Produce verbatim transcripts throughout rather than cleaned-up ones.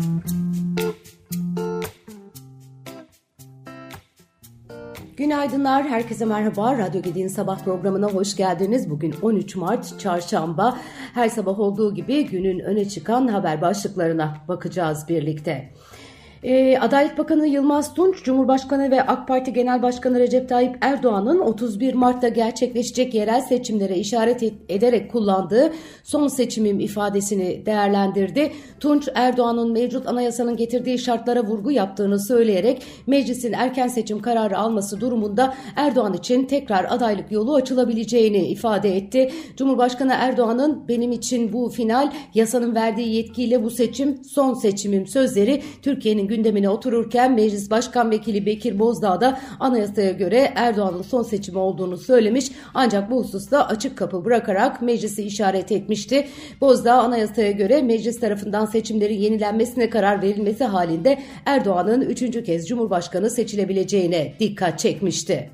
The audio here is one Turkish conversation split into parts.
Günaydınlar, herkese merhaba. Radyo Gedi'nin sabah programına hoş geldiniz. Bugün on üç Mart, Çarşamba. Her sabah olduğu gibi günün öne çıkan haber başlıklarına bakacağız birlikte. Ee, Adalet Bakanı Yılmaz Tunç, Cumhurbaşkanı ve AK Parti Genel Başkanı Recep Tayyip Erdoğan'ın otuz bir Mart'ta gerçekleşecek yerel seçimlere işaret et- ederek kullandığı son seçimim ifadesini değerlendirdi. Tunç, Erdoğan'ın mevcut anayasanın getirdiği şartlara vurgu yaptığını söyleyerek meclisin erken seçim kararı alması durumunda Erdoğan için tekrar adaylık yolu açılabileceğini ifade etti. Cumhurbaşkanı Erdoğan'ın "benim için bu final, yasanın verdiği yetkiyle bu seçim son seçimim" sözleri Türkiye'nin gündemine otururken Meclis Başkan Vekili Bekir Bozdağ da anayasaya göre Erdoğan'ın son seçimi olduğunu söylemiş, ancak bu hususta açık kapı bırakarak meclisi işaret etmişti. Bozdağ, anayasaya göre meclis tarafından seçimlerin yenilenmesine karar verilmesi halinde Erdoğan'ın üçüncü kez Cumhurbaşkanı seçilebileceğine dikkat çekmişti.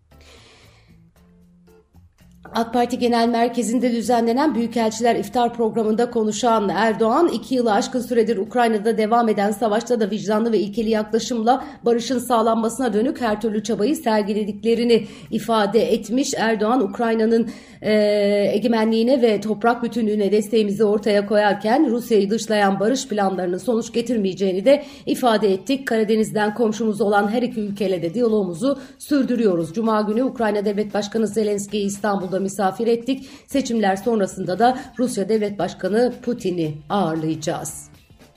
AK Parti Genel Merkezi'nde düzenlenen Büyükelçiler İftar Programı'nda konuşan Erdoğan, iki yılı aşkın süredir Ukrayna'da devam eden savaşta da vicdanlı ve ilkeli yaklaşımla barışın sağlanmasına dönük her türlü çabayı sergilediklerini ifade etmiş. Erdoğan, Ukrayna'nın e, egemenliğine ve toprak bütünlüğüne desteğimizi ortaya koyarken Rusya'yı dışlayan barış planlarının sonuç getirmeyeceğini de ifade ettik. Karadeniz'den komşumuz olan her iki ülkeyle de diyalogumuzu sürdürüyoruz. Cuma günü Ukrayna Devlet Başkanı Zelenski'yi İstanbul'da misafir ettik. Seçimler sonrasında da Rusya Devlet Başkanı Putin'i ağırlayacağız.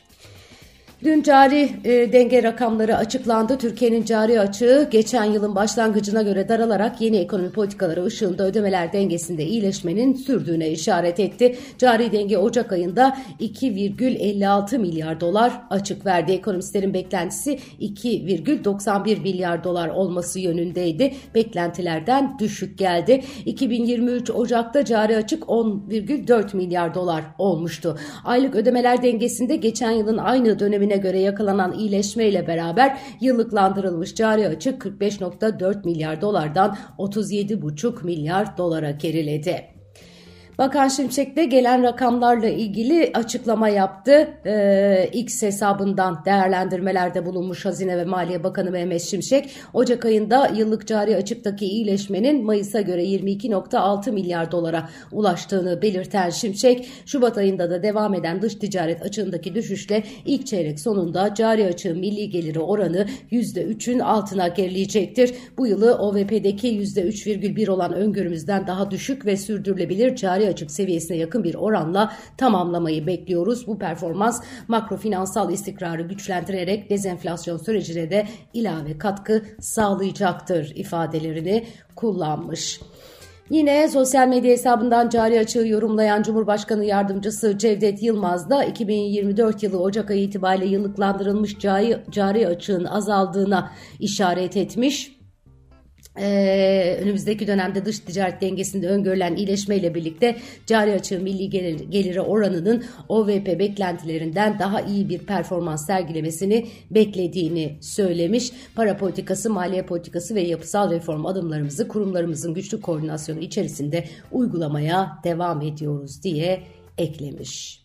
Dün cari e, denge rakamları açıklandı. Türkiye'nin cari açığı geçen yılın başlangıcına göre daralarak yeni ekonomi politikaları ışığında ödemeler dengesinde iyileşmenin sürdüğüne işaret etti. Cari denge Ocak ayında iki virgül elli altı milyar dolar açık verdi. Ekonomistlerin beklentisi iki virgül doksan bir milyar dolar olması yönündeydi. Beklentilerden düşük geldi. iki bin yirmi üç Ocak'ta cari açık on virgül dört milyar dolar olmuştu. Aylık ödemeler dengesinde geçen yılın aynı dönemine göre yakalanan iyileşmeyle beraber yıllıklandırılmış cari açık kırk beş virgül dört milyar dolardan otuz yedi virgül beş milyar dolara geriledi. Bakan Şimşek de gelen rakamlarla ilgili açıklama yaptı. Ee, X hesabından değerlendirmelerde bulunmuş Hazine ve Maliye Bakanı Mehmet Şimşek, Ocak ayında yıllık cari açıktaki iyileşmenin Mayıs'a göre yirmi iki virgül altı milyar dolara ulaştığını belirten Şimşek, Şubat ayında da devam eden dış ticaret açığındaki düşüşle ilk çeyrek sonunda cari açığın milli geliri oranı yüzde üçün altına gerileyecektir. Bu yılı O V P'deki yüzde üç virgül bir olan öngörümüzden daha düşük ve sürdürülebilir cari açık seviyesine yakın bir oranla tamamlamayı bekliyoruz. Bu performans makrofinansal istikrarı güçlendirerek dezenflasyon sürecine de ilave katkı sağlayacaktır ifadelerini kullanmış. Yine sosyal medya hesabından cari açığı yorumlayan Cumhurbaşkanı Yardımcısı Cevdet Yılmaz da iki bin yirmi dört yılı Ocak ayı itibariyle yıllıklandırılmış cari, cari açığın azaldığına işaret etmiş. Ee, önümüzdeki dönemde dış ticaret dengesinde öngörülen iyileşmeyle birlikte cari açığın milli gelir, geliri oranının O V P beklentilerinden daha iyi bir performans sergilemesini beklediğini söylemiş. Para politikası, maliye politikası ve yapısal reform adımlarımızı kurumlarımızın güçlü koordinasyonu içerisinde uygulamaya devam ediyoruz diye eklemiş.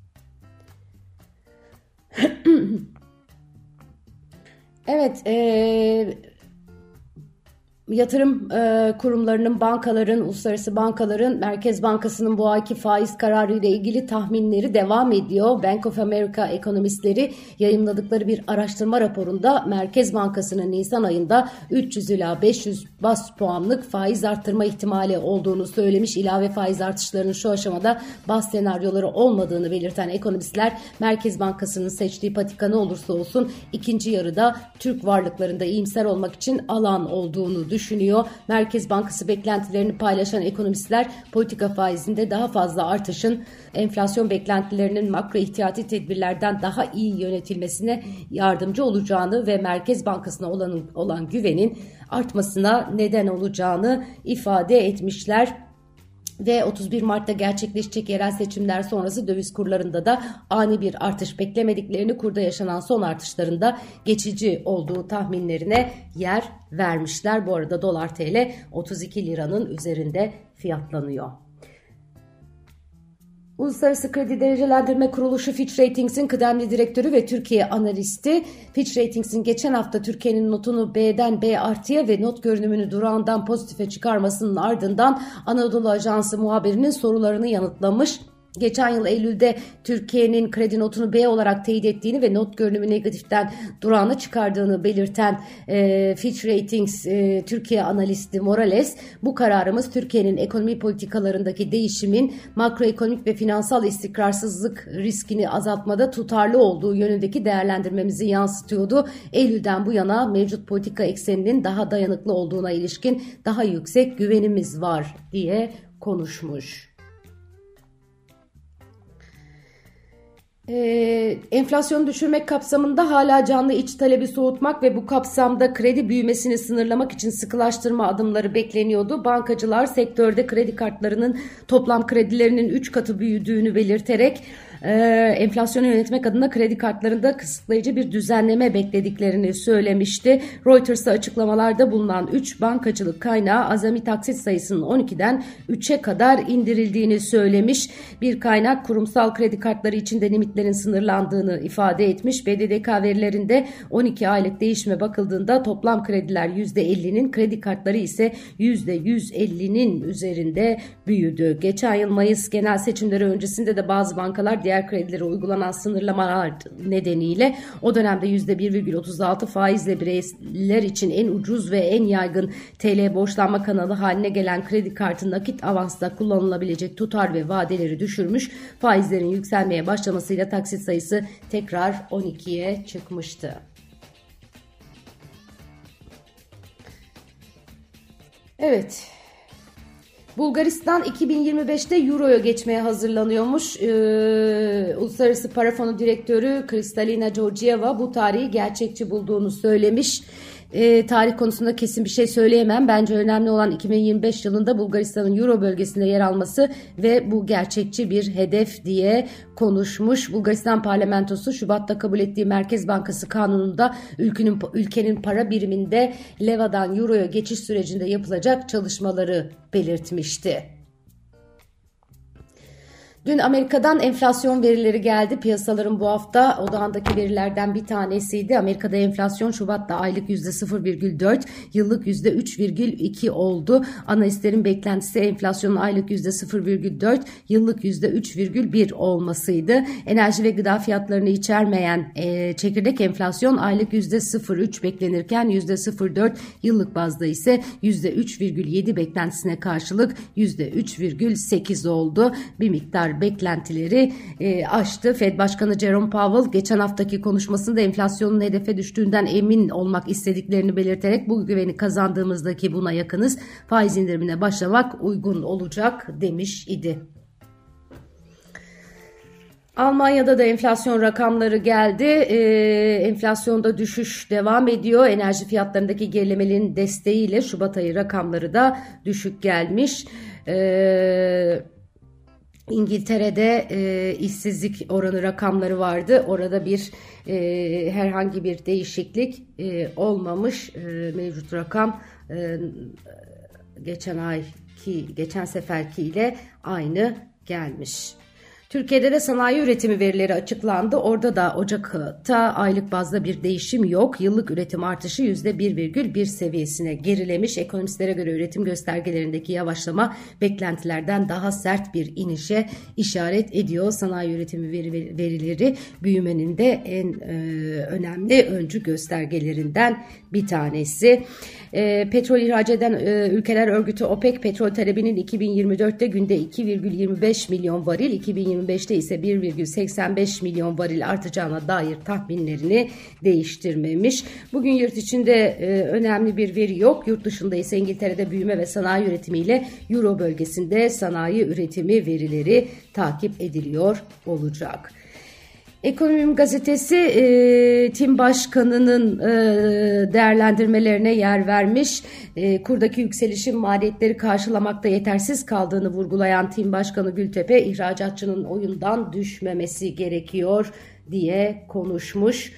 Evet, eee Yatırım e, kurumlarının, bankaların, uluslararası bankaların Merkez Bankası'nın bu ayki faiz kararı ile ilgili tahminleri devam ediyor. Bank of America ekonomistleri yayımladıkları bir araştırma raporunda Merkez Bankası'nın Nisan ayında üç yüz ila beş yüz bas puanlık faiz arttırma ihtimali olduğunu söylemiş. İlave faiz artışlarının şu aşamada bas senaryoları olmadığını belirten ekonomistler, Merkez Bankası'nın seçtiği patika ne olursa olsun ikinci yarıda Türk varlıklarında iyimser olmak için alan olduğunu düşünüyor. Merkez Bankası beklentilerini paylaşan ekonomistler, politika faizinde daha fazla artışın enflasyon beklentilerinin makro ihtiyati tedbirlerden daha iyi yönetilmesine yardımcı olacağını ve Merkez Bankası'na olan, olan güvenin artmasına neden olacağını ifade etmişler. Ve otuz bir Mart'ta gerçekleşecek yerel seçimler sonrası döviz kurlarında da ani bir artış beklemediklerini, kurda yaşanan son artışlarında geçici olduğu tahminlerine yer vermişler. Bu arada dolar T L otuz iki liranın üzerinde fiyatlanıyor. Uluslararası Kredi Derecelendirme Kuruluşu Fitch Ratings'in kıdemli direktörü ve Türkiye analisti, Fitch Ratings'in geçen hafta Türkiye'nin notunu B'den B artıya ve not görünümünü durağından pozitife çıkarmasının ardından Anadolu Ajansı muhabirinin sorularını yanıtlamış. Geçen yıl Eylül'de Türkiye'nin kredi notunu B olarak teyit ettiğini ve not görünümü negatiften durağına çıkardığını belirten e, Fitch Ratings e, Türkiye analisti Morales, bu kararımız Türkiye'nin ekonomi politikalarındaki değişimin makroekonomik ve finansal istikrarsızlık riskini azaltmada tutarlı olduğu yönündeki değerlendirmemizi yansıtıyordu. Eylül'den bu yana mevcut politika ekseninin daha dayanıklı olduğuna ilişkin daha yüksek güvenimiz var diye konuşmuş. Ee, enflasyonu düşürmek kapsamında hala canlı iç talebi soğutmak ve bu kapsamda kredi büyümesini sınırlamak için sıkılaştırma adımları bekleniyordu. Bankacılar sektörde kredi kartlarının toplam kredilerinin üç katı büyüdüğünü belirterek e, enflasyonu yönetmek adına kredi kartlarında kısıtlayıcı bir düzenleme beklediklerini söylemişti. Reuters'a açıklamalarda bulunan üç bankacılık kaynağı azami taksit sayısının on ikiden üçe kadar indirildiğini söylemiş. Bir kaynak kurumsal kredi kartları için de limitlerin sınırlandığını ifade etmiş. B D D K verilerinde on iki aylık değişime bakıldığında toplam krediler yüzde ellinin, kredi kartları ise yüzde yüz ellinin üzerinde büyüdü. Geçen yıl Mayıs genel seçimleri öncesinde de bazı bankalar diğer kredilere uygulanan sınırlamalar nedeniyle o dönemde yüzde bir virgül otuz altı faizle bireyler için en ucuz ve en yaygın T L borçlanma kanalı haline gelen kredi kartı nakit avansla kullanılabilecek tutar ve vadeleri düşürmüş. Faizlerin yükselmeye başlamasıyla taksit sayısı tekrar on ikiye çıkmıştı. Evet. Bulgaristan iki bin yirmi beşte Euro'ya geçmeye hazırlanıyormuş. Ee, Uluslararası Para Fonu Direktörü Kristalina Georgieva bu tarihi gerçekçi bulduğunu söylemiş. E, tarih konusunda kesin bir şey söyleyemem. Bence önemli olan iki bin yirmi beş yılında Bulgaristan'ın Euro bölgesinde yer alması ve bu gerçekçi bir hedef diye konuşmuş. Bulgaristan parlamentosu Şubat'ta kabul ettiği Merkez Bankası kanununda ülkenin, ülkenin para biriminde levadan Euro'ya geçiş sürecinde yapılacak çalışmaları belirtmişti. Dün Amerika'dan enflasyon verileri geldi. Piyasaların bu hafta odağındaki verilerden bir tanesiydi. Amerika'da enflasyon Şubat'ta aylık yüzde sıfır virgül dört, yıllık yüzde üç virgül iki oldu. Analistlerin beklentisi enflasyonun aylık yüzde sıfır virgül dört, yıllık yüzde üç virgül bir olmasıydı. Enerji ve gıda fiyatlarını içermeyen e, çekirdek enflasyon aylık yüzde sıfır virgül üç beklenirken yüzde sıfır virgül dört, yıllık bazda ise yüzde üç virgül yedi beklentisine karşılık yüzde üç virgül sekiz oldu. Bir miktar beklentileri e, aştı. Fed Başkanı Jerome Powell geçen haftaki konuşmasında enflasyonun hedefe düştüğünden emin olmak istediklerini belirterek bu güveni kazandığımızdaki buna yakınız, faiz indirimine başlamak uygun olacak demiş idi. Almanya'da da enflasyon rakamları geldi. Ee, enflasyonda düşüş devam ediyor. Enerji fiyatlarındaki gerilemelerin desteğiyle Şubat ayı rakamları da düşük gelmiş. Ee, İngiltere'de e, işsizlik oranı rakamları vardı. Orada bir e, herhangi bir değişiklik e, olmamış. E, mevcut rakam e, geçen ayki, geçen seferki ile aynı gelmiş. Türkiye'de de sanayi üretimi verileri açıklandı. Orada da Ocak'ta aylık bazda bir değişim yok. Yıllık üretim artışı yüzde bir virgül bir seviyesine gerilemiş. Ekonomistlere göre üretim göstergelerindeki yavaşlama beklentilerden daha sert bir inişe işaret ediyor. Sanayi üretimi veri, verileri büyümenin de en e, önemli öncü göstergelerinden bir tanesi. E, petrol ihraç eden e, ülkeler örgütü OPEC petrol talebinin iki bin yirmi dörtte günde iki virgül yirmi beş milyon varil, iki bin yirmi beşte ise bir virgül seksen beş milyon varil artacağına dair tahminlerini değiştirmemiş. Bugün yurt içinde e, önemli bir veri yok. Yurt dışında ise İngiltere'de büyüme ve sanayi üretimiyle Euro bölgesinde sanayi üretimi verileri takip ediliyor olacak. Ekonomim gazetesi e, Tim Başkanı'nın e, değerlendirmelerine yer vermiş. E, kurdaki yükselişin maliyetleri karşılamakta yetersiz kaldığını vurgulayan Tim Başkanı Gültepe, ihracatçının oyundan düşmemesi gerekiyor diye konuşmuş.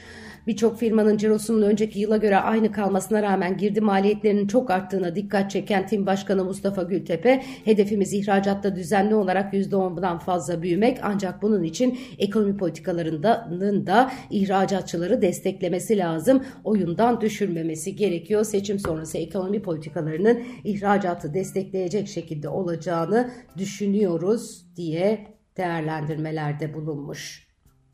Birçok firmanın cirosunun önceki yıla göre aynı kalmasına rağmen girdi maliyetlerinin çok arttığına dikkat çeken T İ M Başkanı Mustafa Gültepe, hedefimiz ihracatta düzenli olarak yüzde ondan fazla büyümek, ancak bunun için ekonomi politikalarının da ihracatçıları desteklemesi lazım, oyundan düşürmemesi gerekiyor. Seçim sonrası ekonomi politikalarının ihracatı destekleyecek şekilde olacağını düşünüyoruz diye değerlendirmelerde bulunmuş.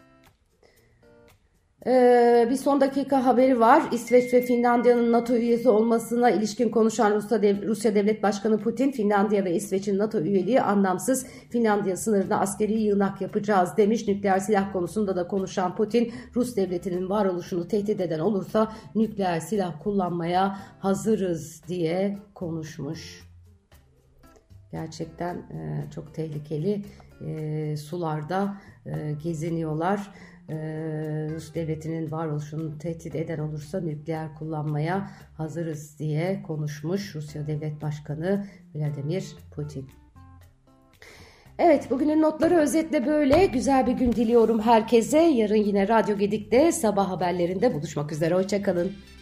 Ee, bir son dakika haberi var. İsveç ve Finlandiya'nın NATO üyesi olmasına ilişkin konuşan Rusya, Dev- Rusya Devlet Başkanı Putin, Finlandiya ve İsveç'in NATO üyeliği anlamsız, Finlandiya sınırına askeri yığınak yapacağız demiş. Nükleer silah konusunda da konuşan Putin, Rus devletinin varoluşunu tehdit eden olursa nükleer silah kullanmaya hazırız diye konuşmuş. Gerçekten e, çok tehlikeli e, sularda e, geziniyorlar. Rus devletinin varoluşunu tehdit eden olursa nükleer kullanmaya hazırız diye konuşmuş Rusya Devlet Başkanı Vladimir Putin. Evet, bugünün notları özetle böyle. Güzel bir gün diliyorum herkese. Yarın yine Radyo Gedik'te sabah haberlerinde buluşmak üzere. Hoşça kalın.